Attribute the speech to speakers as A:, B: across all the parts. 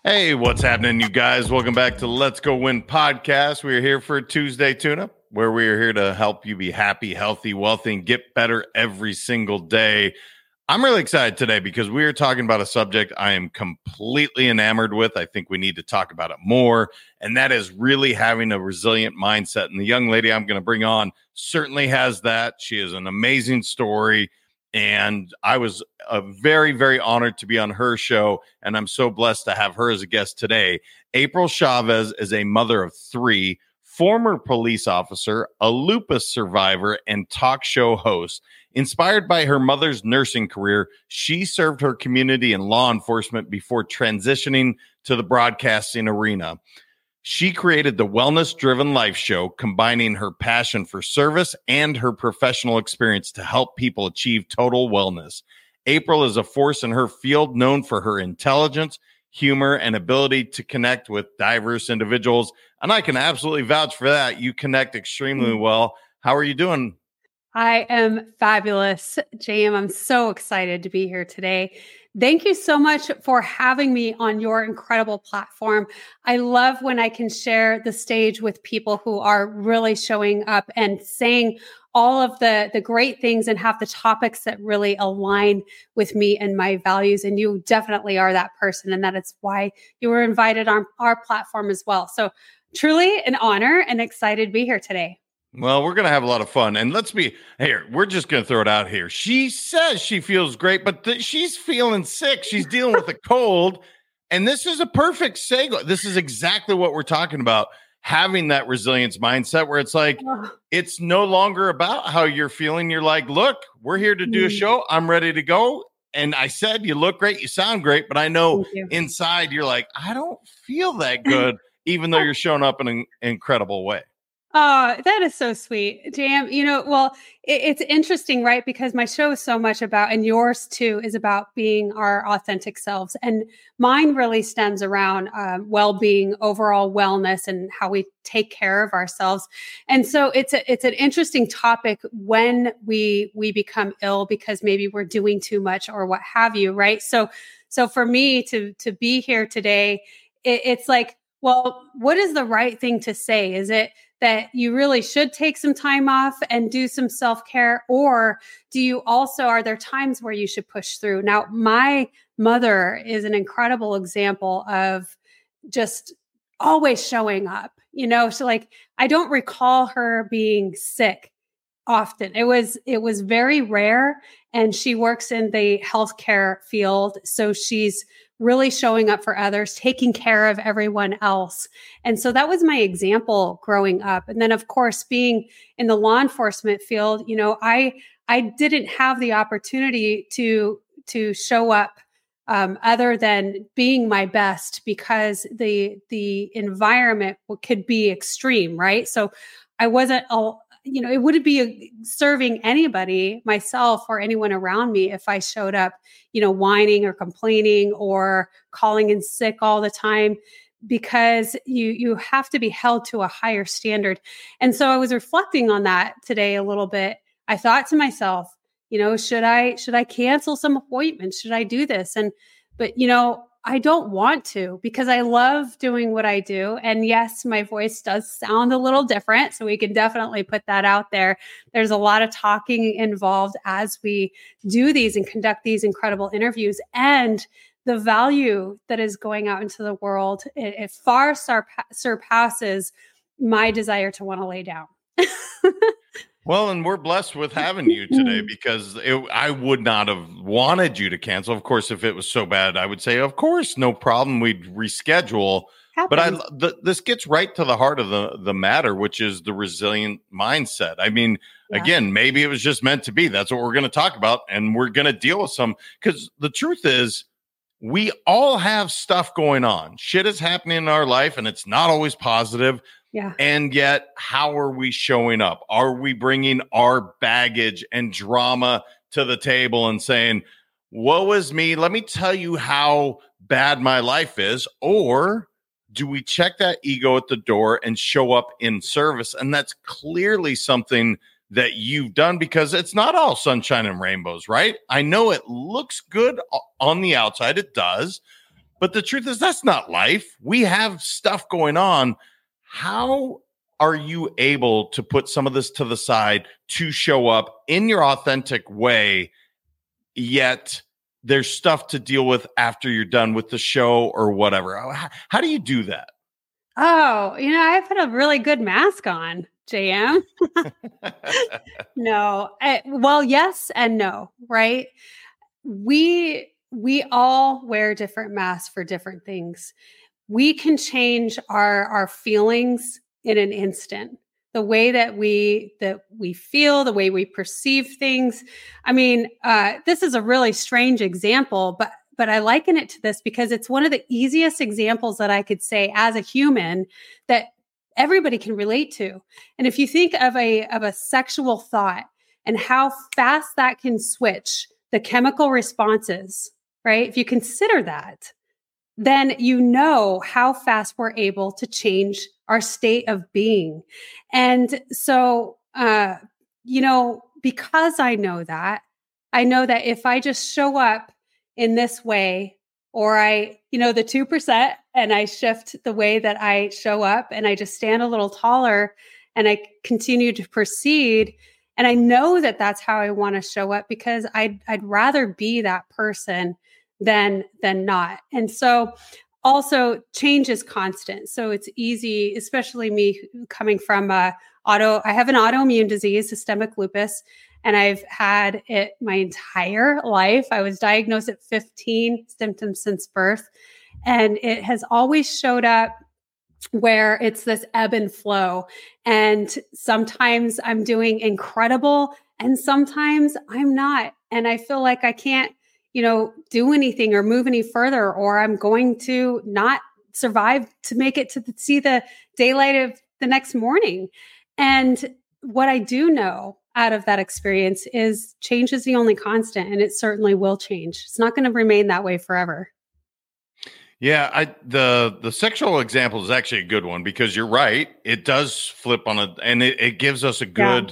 A: Hey, what's happening, you guys? Welcome back to Let's Go Win podcast. We are here for Tuesday Tune-Up, where we are here to help you be happy, healthy, wealthy, and get better every single day. I'm really excited today because we are talking about a subject I am completely enamored with. I think we need to talk about it more, and that is really having a resilient mindset. And the young lady I'm going to bring on certainly has that. She has an amazing story. And I was very, very honored to be on her show. And I'm so blessed to have her as a guest today. April Chavez is a mother of three, former police officer, a lupus survivor, and talk show host. Inspired by her mother's nursing career, she served her community in law enforcement before transitioning to the broadcasting arena. She created the Wellness Driven Life Show, combining her passion for service and her professional experience to help people achieve total wellness. April is a force in her field, known for her intelligence, humor, and ability to connect with diverse individuals. And I can absolutely vouch for that. You connect extremely well. How are you doing?
B: I am fabulous, JM. I'm so excited to be here today. Thank you so much for having me on your incredible platform. I love when I can share the stage with people who are really showing up and saying all of the great things and have the topics that really align with me and my values. And you definitely are that person. And that is why you were invited on our platform as well. So truly an honor and excited to be here today.
A: Well, we're going to have a lot of fun. And let's be here. We're just going to throw it out here. She says she feels great, but she's feeling sick. She's dealing with a cold. And this is a perfect segue. This is exactly what we're talking about. Having that resilience mindset where it's like, it's no longer about how you're feeling. You're like, look, we're here to do a show. I'm ready to go. And I said, you look great. You sound great. But I know inside you're like, I don't feel that good, even though you're showing up in an incredible way.
B: Oh, that is so sweet, Jam. It's interesting, right? Because my show is so much about, and yours too, is about being our authentic selves. And mine really stems around well-being, overall wellness, and how we take care of ourselves. And so it's an interesting topic when we become ill because maybe we're doing too much or what have you, right? So for me to be here today, it's like, well, what is the right thing to say? Is it that you really should take some time off and do some self-care? Or are there times where you should push through? Now, my mother is an incredible example of just always showing up, so like, I don't recall her being sick often. It was very rare. And she works in the healthcare field. So she's really showing up for others, taking care of everyone else. And so that was my example growing up. And then, of course, being in the law enforcement field, I didn't have the opportunity to show up other than being my best because the environment could be extreme, right? So I wasn't it wouldn't be serving anybody, myself or anyone around me, if I showed up, whining or complaining or calling in sick all the time, because you have to be held to a higher standard. And so I was reflecting on that today a little bit. I thought to myself, should I cancel some appointments? Should I do this? But I don't want to, because I love doing what I do. And yes, my voice does sound a little different. So we can definitely put that out there. There's a lot of talking involved as we do these and conduct these incredible interviews. And the value that is going out into the world, it far surpasses my desire to want to lay down.
A: Well, and we're blessed with having you today because I would not have wanted you to cancel. Of course, if it was so bad, I would say, of course, no problem. We'd reschedule.
B: Happens.
A: But this gets right to the heart of the matter, which is the resilient mindset. I mean, again, maybe it was just meant to be. That's what we're going to talk about. And we're going to deal with some, because the truth is, we all have stuff going on. Shit is happening in our life, and it's not always positive.
B: Yeah.
A: And yet, how are we showing up? Are we bringing our baggage and drama to the table and saying, woe is me, let me tell you how bad my life is? Or do we check that ego at the door and show up in service? And that's clearly something that you've done, because it's not all sunshine and rainbows, right? I know it looks good on the outside. It does. But the truth is that's not life. We have stuff going on. How are you able to put some of this to the side to show up in your authentic way, yet there's stuff to deal with after you're done with the show or whatever? How do you do that?
B: Oh, I put a really good mask on, JM. No. Well, yes and no, right? We all wear different masks for different things. We can change our feelings in an instant. The way that we feel, the way we perceive things. I mean, this is a really strange example, but I liken it to this because it's one of the easiest examples that I could say as a human that everybody can relate to. And if you think of a sexual thought and how fast that can switch the chemical responses, right? If you consider that, then you know how fast we're able to change our state of being. And so, because I know that if I just show up in this way, or the 2%, and I shift the way that I show up and I just stand a little taller and I continue to proceed. And I know that that's how I want to show up because I'd rather be that person than not. And so also change is constant. So it's easy, especially me coming from I have an autoimmune disease, systemic lupus, and I've had it my entire life. I was diagnosed at 15, symptoms since birth. And it has always showed up where it's this ebb and flow. And sometimes I'm doing incredible and sometimes I'm not. And I feel like I can't, do anything or move any further, or I'm going to not survive to make it to see the daylight of the next morning. And what I do know out of that experience is change is the only constant, and it certainly will change. It's not going to remain that way forever.
A: Yeah, the sexual example is actually a good one because you're right. It does flip on it, and it gives us a good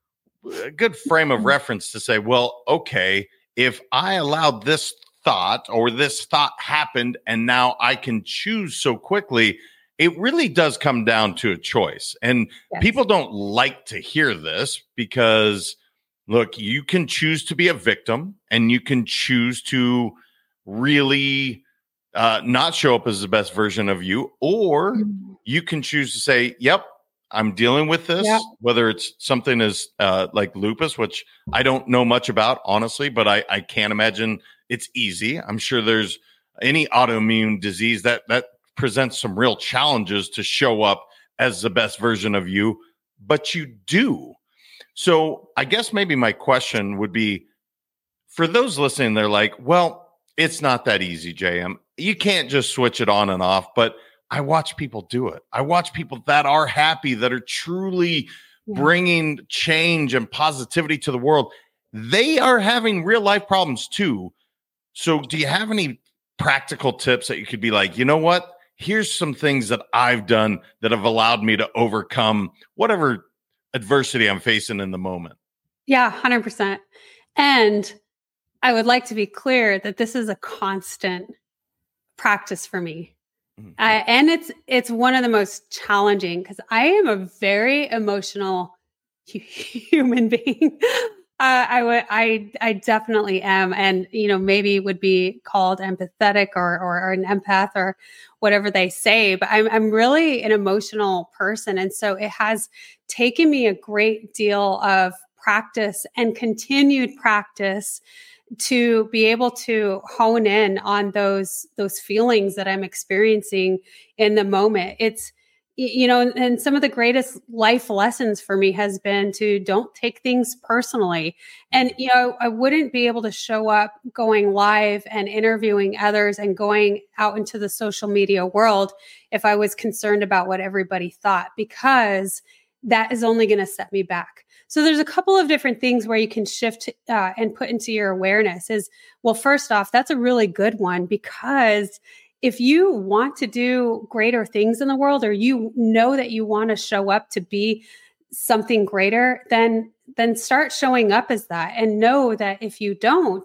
A: frame of reference to say, well, okay, if I allowed this thought or this thought happened and now I can choose so quickly, it really does come down to a choice. And people don't like to hear this because, look, you can choose to be a victim and you can choose to really not show up as the best version of you, or you can choose to say, yep, I'm dealing with this, whether it's something as like lupus, which I don't know much about, honestly, but I can't imagine it's easy. I'm sure there's any autoimmune disease that presents some real challenges to show up as the best version of you, but you do. So I guess maybe my question would be, for those listening, they're like, well, it's not that easy, JM. You can't just switch it on and off, but I watch people do it. I watch people that are happy, that are truly bringing change and positivity to the world. They are having real life problems too. So do you have any practical tips that you could be like, you know what? Here's some things that I've done that have allowed me to overcome whatever adversity I'm facing in the moment.
B: Yeah, 100%. And I would like to be clear that this is a constant practice for me. And it's one of the most challenging because I am a very emotional human being. I definitely am, and maybe would be called empathetic or an empath or whatever they say. But I'm really an emotional person, and so it has taken me a great deal of practice and continued practice to be able to hone in on those feelings that I'm experiencing in the moment. It's, and some of the greatest life lessons for me has been to don't take things personally. And, I wouldn't be able to show up going live and interviewing others and going out into the social media world if I was concerned about what everybody thought, because that is only going to set me back. So there's a couple of different things where you can shift and put into your awareness is, well, first off, that's a really good one, because if you want to do greater things in the world, or you know that you want to show up to be something greater, then start showing up as that, and know that if you don't,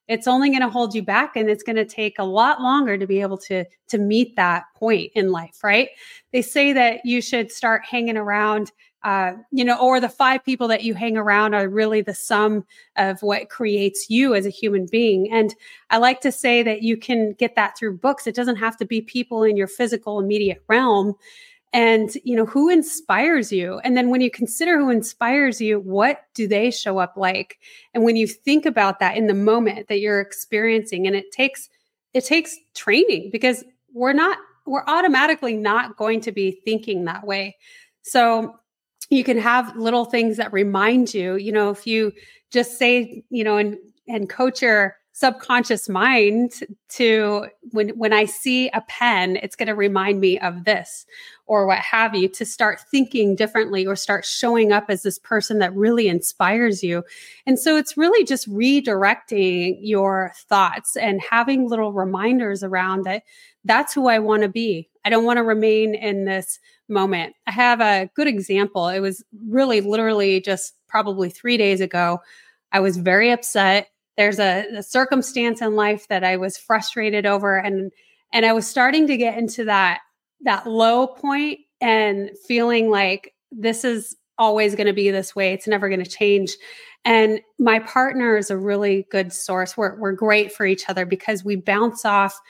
B: it's only going to hold you back, and it's going to take a lot longer to be able to meet that point in life, right? They say that you should start hanging around, or the 5 people that you hang around are really the sum of what creates you as a human being. And I like to say that you can get that through books. It doesn't have to be people in your physical immediate realm. And, who inspires you? And then when you consider who inspires you, what do they show up like? And when you think about that in the moment that you're experiencing, and it takes training, because we're automatically not going to be thinking that way. So you can have little things that remind you, if you just say, and coach your subconscious mind to when I see a pen, it's going to remind me of this, or what have you, to start thinking differently or start showing up as this person that really inspires you. And so it's really just redirecting your thoughts and having little reminders around that. That's who I want to be. I don't want to remain in this moment. I have a good example. It was really literally just probably 3 days ago. I was very upset. There's a circumstance in life that I was frustrated over, and I was starting to get into that low point and feeling like this is always going to be this way. It's never going to change. And my partner is a really good source. We're great for each other because we bounce off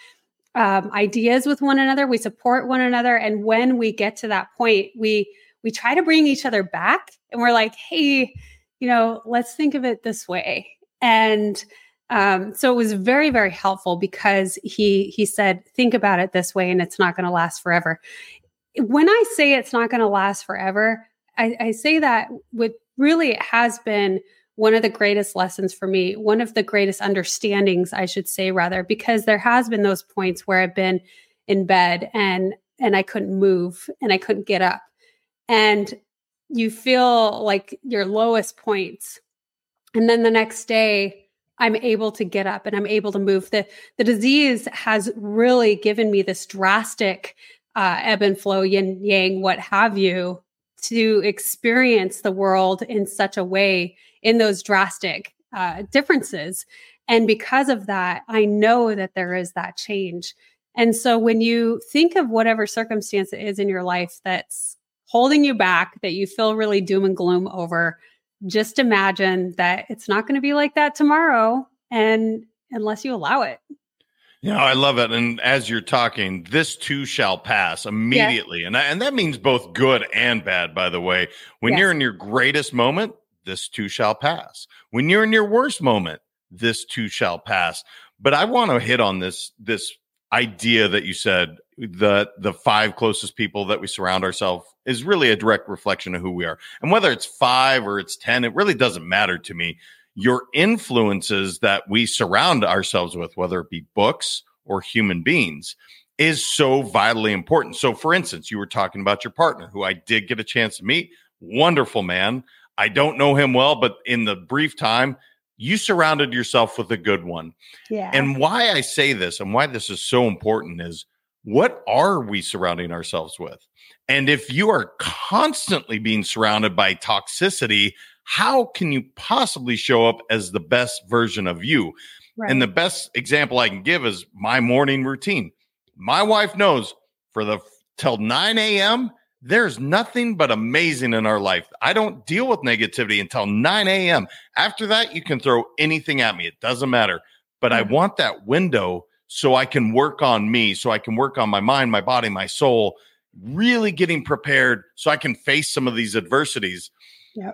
B: ideas with one another. We support one another. And when we get to that point, we try to bring each other back, and we're like, hey, let's think of it this way. And so it was very, very helpful because he said, think about it this way, and it's not going to last forever. When I say it's not going to last forever, I say that with really, it has been one of the greatest lessons for me, one of the greatest understandings, I should say, rather, because there has been those points where I've been in bed and I couldn't move and I couldn't get up. And you feel like your lowest points. And then the next day, I'm able to get up and I'm able to move. The disease has really given me this drastic ebb and flow, yin, yang, what have you, to experience the world in such a way in those drastic differences. And because of that, I know that there is that change. And so when you think of whatever circumstance it is in your life that's holding you back, that you feel really doom and gloom over, just imagine that it's not going to be like that tomorrow, and unless you allow it.
A: I love it. And as you're talking, this too shall pass immediately. Yeah. And that means both good and bad, by the way. When you're in your greatest moment, this too shall pass. When you're in your worst moment, this too shall pass. But I want to hit on this idea that you said, the 5 closest people that we surround ourselves is really a direct reflection of who we are. And whether it's 5 or it's 10, it really doesn't matter to me. Your influences that we surround ourselves with, whether it be books or human beings, is so vitally important. So, for instance, you were talking about your partner, who I did get a chance to meet. Wonderful man. I don't know him well, but in the brief time, you surrounded yourself with a good one. Yeah. And why I say this and why this is so important is, what are we surrounding ourselves with? And if you are constantly being surrounded by toxicity, how can you possibly show up as the best version of you? Right. And the best example I can give is my morning routine. My wife knows till 9 a.m., there's nothing but amazing in our life. I don't deal with negativity until 9 a.m. After that, you can throw anything at me. It doesn't matter. But I want that window so I can work on me, so I can work on my mind, my body, my soul, really getting prepared so I can face some of these adversities. Yep.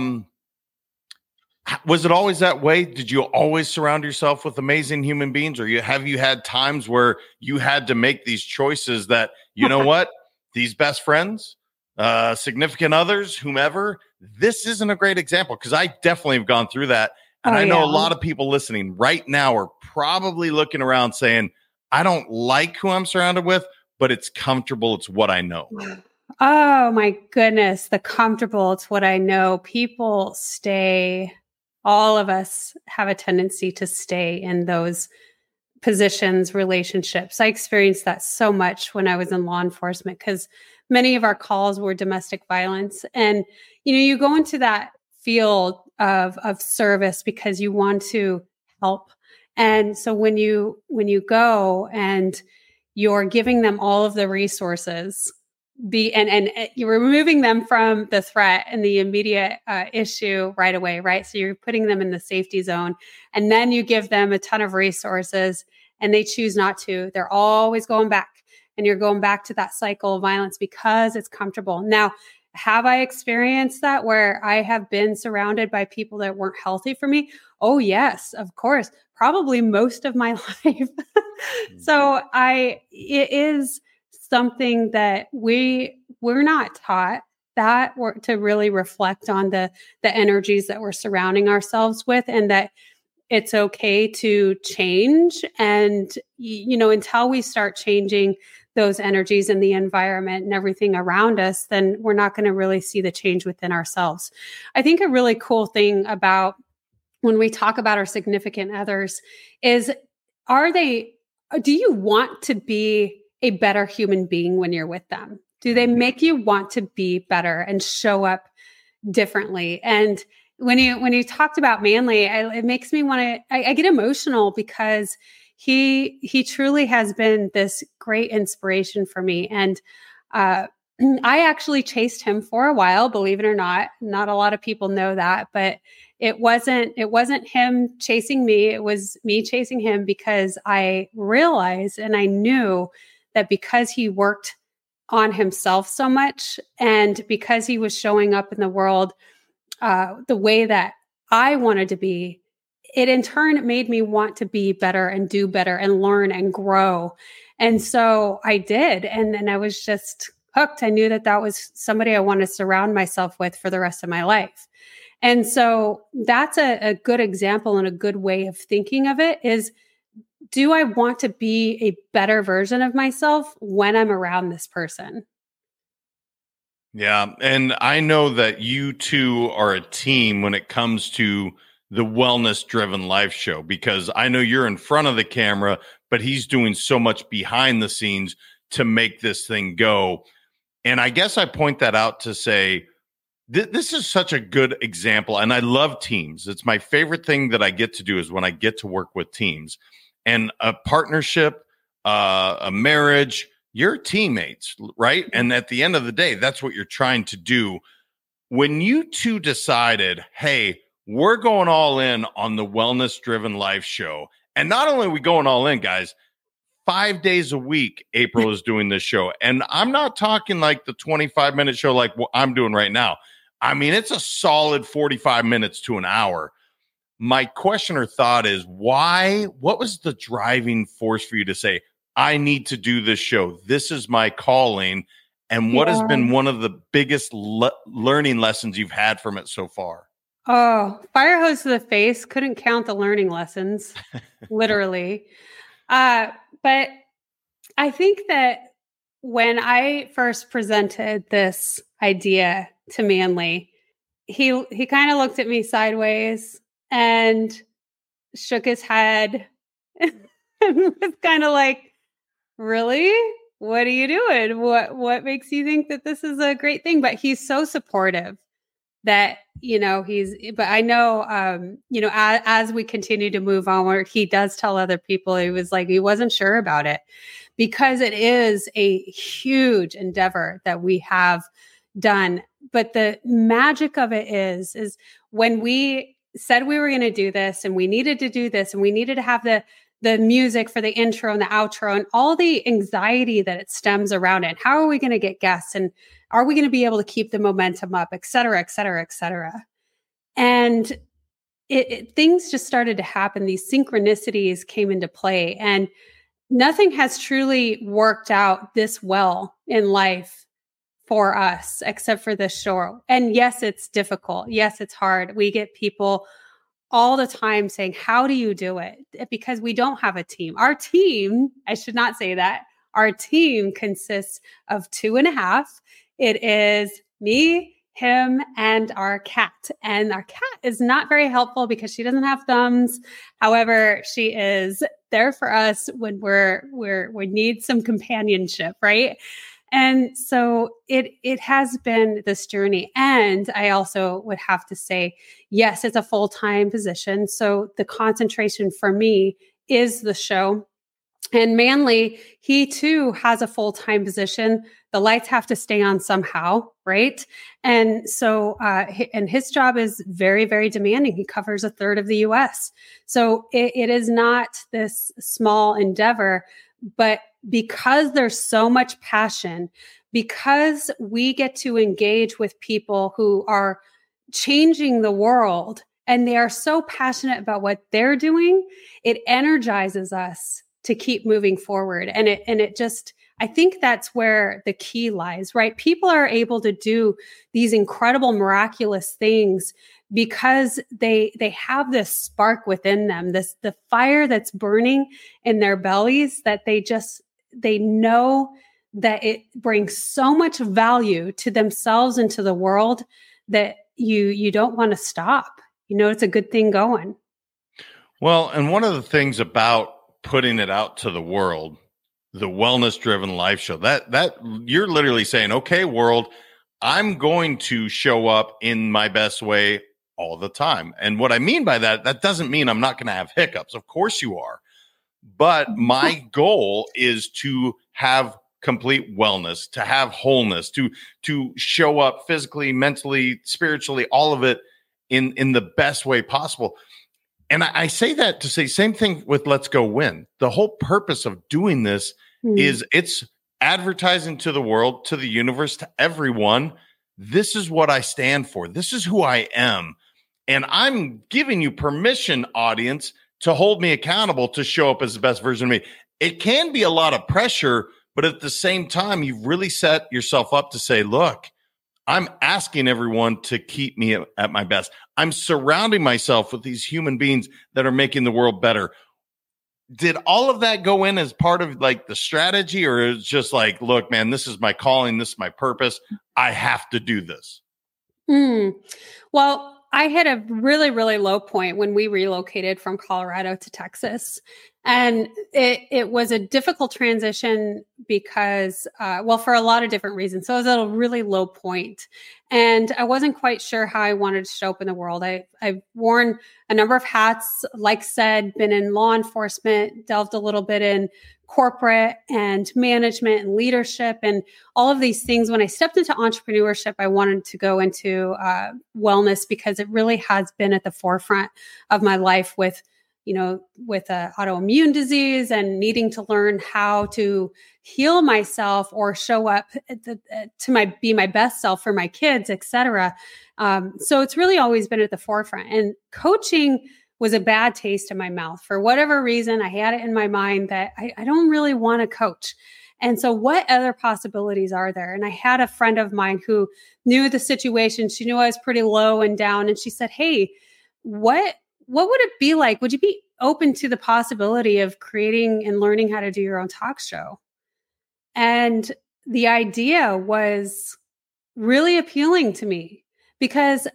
A: Was it always that way? Did you always surround yourself with amazing human beings, or have you had times where you had to make these choices that, you know what, these best friends, significant others, whomever, this isn't a great example? Because I definitely have gone through that. And I know a lot of people listening right now are probably looking around saying, I don't like who I'm surrounded with, but it's comfortable. It's what I know.
B: Oh my goodness. The comfortable. It's what I know. People stay. All of us have a tendency to stay in those positions, relationships. I experienced that so much when I was in law enforcement, because many of our calls were domestic violence. And, you go into that field of service because you want to help And so when you go and you're giving them all of the resources, and you're removing them from the threat and the immediate issue right away, right? So you're putting them in the safety zone, and then you give them a ton of resources and they choose not to. They're always going back, and you're going back to that cycle of violence because it's comfortable. Now, have I experienced that where I have been surrounded by people that weren't healthy for me? Oh, yes, of course. Probably most of my life. So it is something that we're not taught that to really reflect on the energies that we're surrounding ourselves with, and that it's okay to change. And, until we start changing those energies in the environment and everything around us, then we're not going to really see the change within ourselves. I think a really cool thing about when we talk about our significant others is, do you want to be a better human being when you're with them? Do they make you want to be better and show up differently? And when you talked about Manly, it makes me want to, I get emotional because he truly has been this great inspiration for me. And I actually chased him for a while, believe it or not. Not a lot of people know that, but it wasn't him chasing me. It was me chasing him, because I realized and I knew that because he worked on himself so much, and because he was showing up in the world the way that I wanted to be, it in turn made me want to be better and do better and learn and grow. And so I did. And then I was just hooked. I knew that was somebody I wanted to surround myself with for the rest of my life. And so that's a good example and a good way of thinking of it is, do I want to be a better version of myself when I'm around this person?
A: Yeah. And I know that you two are a team when it comes to the Wellness Driven Life Show, because I know you're in front of the camera, but he's doing so much behind the scenes to make this thing go. And I guess I point that out to say, this is such a good example. And I love teams. It's my favorite thing that I get to do is when I get to work with teams. And a partnership, a marriage, you're teammates, right? And at the end of the day, that's what you're trying to do. When you two decided, hey, we're going all in on the Wellness Driven Life Show. And not only are we going all in, guys, 5 days a week, April is doing this show. And I'm not talking like the 25-minute show like what I'm doing right now. I mean, it's a solid 45 minutes to an hour. My question or thought is, why? What was the driving force for you to say, I need to do this show? This is my calling. And what has been one of the biggest learning lessons you've had from it so far?
B: Oh, fire hose to the face. Couldn't count the learning lessons, literally. But I think that when I first presented this idea to Manly, he kind of looked at me sideways and shook his head and was kind of like, really? What are you doing? What makes you think that this is a great thing? But he's so supportive that, but I know, as we continue to move onward, he does tell other people, he was like, he wasn't sure about it, because it is a huge endeavor that we have done. But the magic of it is when we said we were going to do this, and we needed to do this, and we needed to have the music for the intro and the outro and all the anxiety that it stems around it. How are we going to get guests? And are we going to be able to keep the momentum up, et cetera, et cetera, et cetera? And things just started to happen. These synchronicities came into play, and nothing has truly worked out this well in life for us except for this show. And yes, it's difficult. Yes, it's hard. We get people all the time saying, how do you do it? Because we don't have a team. Our team, I should not say that. Our team consists of 2.5. It is me, him, and our cat. And our cat is not very helpful because she doesn't have thumbs. However, she is there for us when we need some companionship, right? And so it has been this journey. And I also would have to say, yes, it's a full-time position. So the concentration for me is the show. And Manly, he too has a full-time position. The lights have to stay on somehow, right? And so, and his job is very, very demanding. He covers a third of the US. So it is not this small endeavor, but because there's so much passion, because we get to engage with people who are changing the world and they are so passionate about what they're doing, it energizes us to keep moving forward. And it just, I think that's where the key lies, right? People are able to do these incredible, miraculous things because they have this spark within them, the fire that's burning in their bellies, that they know that it brings so much value to themselves and to the world that you don't want to stop. You know, it's a good thing going.
A: Well, and one of the things about putting it out to the world, the Wellness Driven Life Show, that you're literally saying, okay, world, I'm going to show up in my best way all the time. And what I mean by that doesn't mean I'm not going to have hiccups. Of course you are. But my goal is to have complete wellness, to have wholeness, to show up physically, mentally, spiritually, all of it in the best way possible. And I say that to say same thing with Let's Go Win. The whole purpose of doing this is it's advertising to the world, to the universe, to everyone. This is what I stand for. This is who I am. And I'm giving you permission, audience, to hold me accountable to show up as the best version of me. It can be a lot of pressure, but at the same time, you've really set yourself up to say, look, I'm asking everyone to keep me at my best. I'm surrounding myself with these human beings that are making the world better. Did all of that go in as part of like the strategy, or is it just like, look, man, this is my calling. This is my purpose. I have to do this.
B: Well, I had a really, really low point when we relocated from Colorado to Texas. And it was a difficult transition because, for a lot of different reasons. So it was at a really low point. And I wasn't quite sure how I wanted to show up in the world. I've worn a number of hats, like said, been in law enforcement, delved a little bit in corporate and management and leadership and all of these things. When I stepped into entrepreneurship, I wanted to go into wellness because it really has been at the forefront of my life with autoimmune disease and needing to learn how to heal myself or show up be my best self for my kids, et cetera. So it's really always been at the forefront. And coaching was a bad taste in my mouth. For whatever reason, I had it in my mind that I don't really want to coach. And so what other possibilities are there? And I had a friend of mine who knew the situation. She knew I was pretty low and down. And she said, hey, what would it be like? Would you be open to the possibility of creating and learning how to do your own talk show? And the idea was really appealing to me because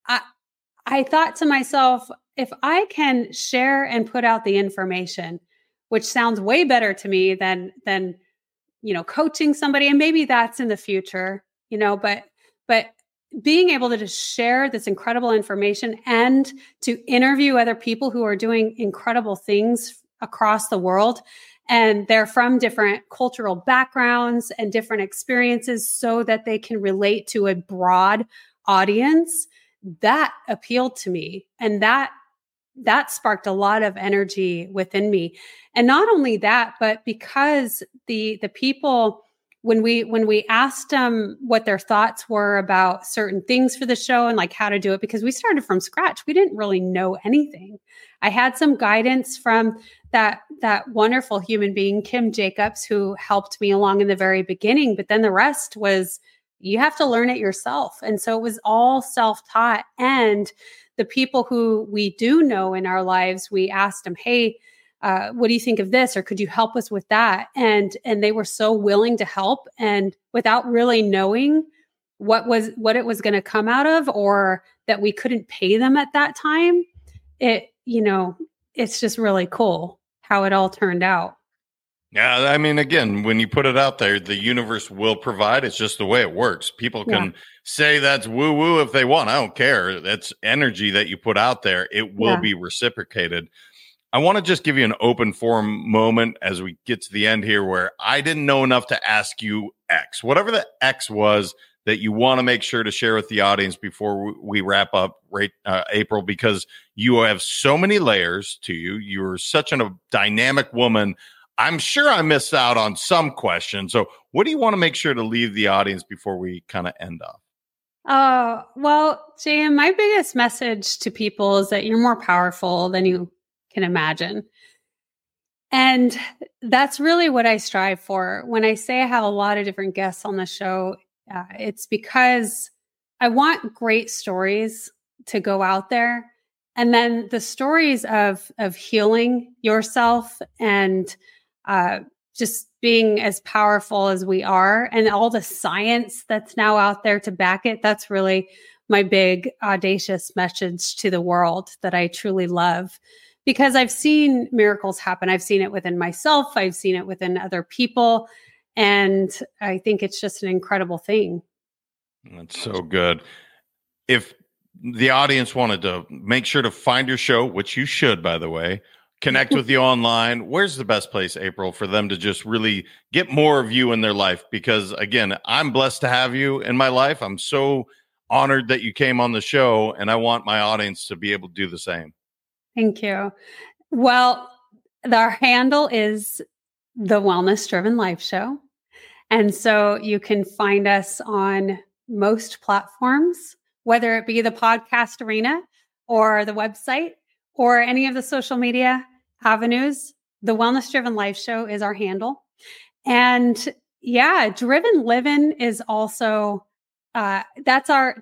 B: I thought to myself, if I can share and put out the information, which sounds way better to me than coaching somebody, and maybe that's in the future, but being able to just share this incredible information and to interview other people who are doing incredible things across the world, and they're from different cultural backgrounds and different experiences so that they can relate to a broad audience, that appealed to me. And that sparked a lot of energy within me. And not only that, but because the people, when we asked them what their thoughts were about certain things for the show and like how to do it, because we started from scratch, we didn't really know anything. I had some guidance from that wonderful human being, Kim Jacobs, who helped me along in the very beginning, but then the rest was, you have to learn it yourself. And so it was all self-taught. And the people who we do know in our lives, we asked them, hey, what do you think of this? Or could you help us with that? And they were so willing to help, and without really knowing what it was going to come out of, or that we couldn't pay them at that time. It's just really cool how it all turned out.
A: Yeah, I mean, again, when you put it out there, the universe will provide. It's just the way it works. People can say that's woo woo if they want. I don't care. That's energy that you put out there. It will be reciprocated. I want to just give you an open forum moment as we get to the end here where I didn't know enough to ask you X, whatever the X was that you want to make sure to share with the audience before we wrap up, April, because you have so many layers to you. You're such a dynamic woman. I'm sure I missed out on some questions. So what do you want to make sure to leave the audience before we kind of end up?
B: Well, JM, my biggest message to people is that you're more powerful than you can imagine. And that's really what I strive for. When I say I have a lot of different guests on the show, it's because I want great stories to go out there. And then the stories of healing yourself and just being as powerful as we are, and all the science that's now out there to back it. That's really my big audacious message to the world that I truly love, because I've seen miracles happen. I've seen it within myself. I've seen it within other people. And I think it's just an incredible thing.
A: That's so good. If the audience wanted to make sure to find your show, which you should, by the way, connect with you online, where's the best place, April, for them to just really get more of you in their life? Because again, I'm blessed to have you in my life. I'm so honored that you came on the show, and I want my audience to be able to do the same.
B: Thank you. Well, our handle is the Wellness Driven Life Show. And so you can find us on most platforms, whether it be the podcast arena or the website or any of the social media avenues. The Wellness Driven Life Show is our handle. And yeah, Driven Living is also, that's our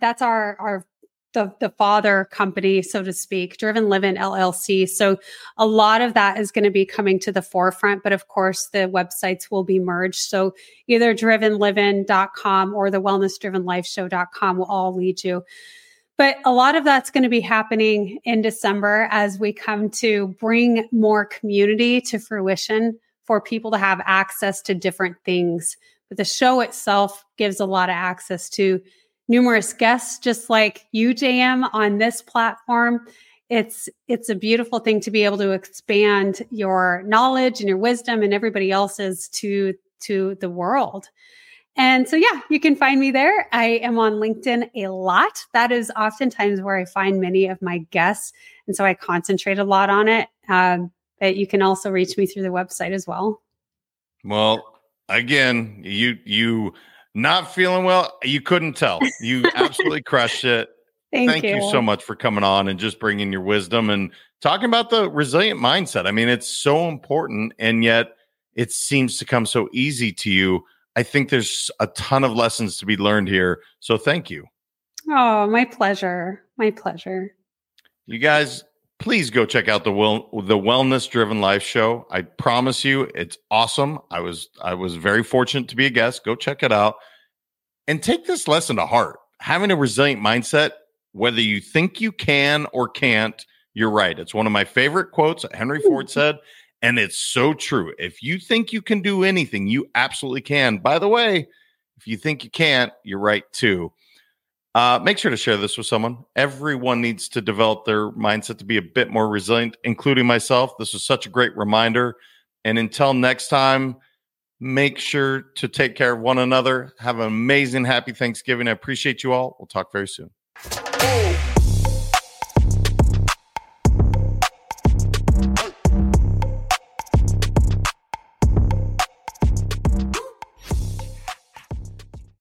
B: the father company, so to speak, Driven Living LLC. So a lot of that is going to be coming to the forefront, but of course the websites will be merged. So either drivenliving.com or the wellnessdrivenlifeshow.com will all lead you. But a lot of that's going to be happening in December as we come to bring more community to fruition for people to have access to different things. But the show itself gives a lot of access to numerous guests, just like you, JM, on this platform. It's a beautiful thing to be able to expand your knowledge and your wisdom and everybody else's to the world. And so, yeah, you can find me there. I am on LinkedIn a lot. That is oftentimes where I find many of my guests. And so I concentrate a lot on it. But you can also reach me through the website as well.
A: Well, again, you not feeling well. You couldn't tell. You absolutely crushed it. Thank you so much for coming on and just bringing your wisdom and talking about the resilient mindset. I mean, it's so important, and yet it seems to come so easy to you. I think there's a ton of lessons to be learned here. So thank you.
B: Oh, my pleasure. My pleasure.
A: You guys, please go check out the Wellness Driven Life Show. I promise you, it's awesome. I was very fortunate to be a guest. Go check it out and take this lesson to heart. Having a resilient mindset, whether you think you can or can't, you're right. It's one of my favorite quotes that Henry Ford said, and it's so true. If you think you can do anything, you absolutely can. By the way, if you think you can't, you're right too. Make sure to share this with someone. Everyone needs to develop their mindset to be a bit more resilient, including myself. This was such a great reminder. And until next time, make sure to take care of one another. Have an amazing, happy Thanksgiving. I appreciate you all. We'll talk very soon.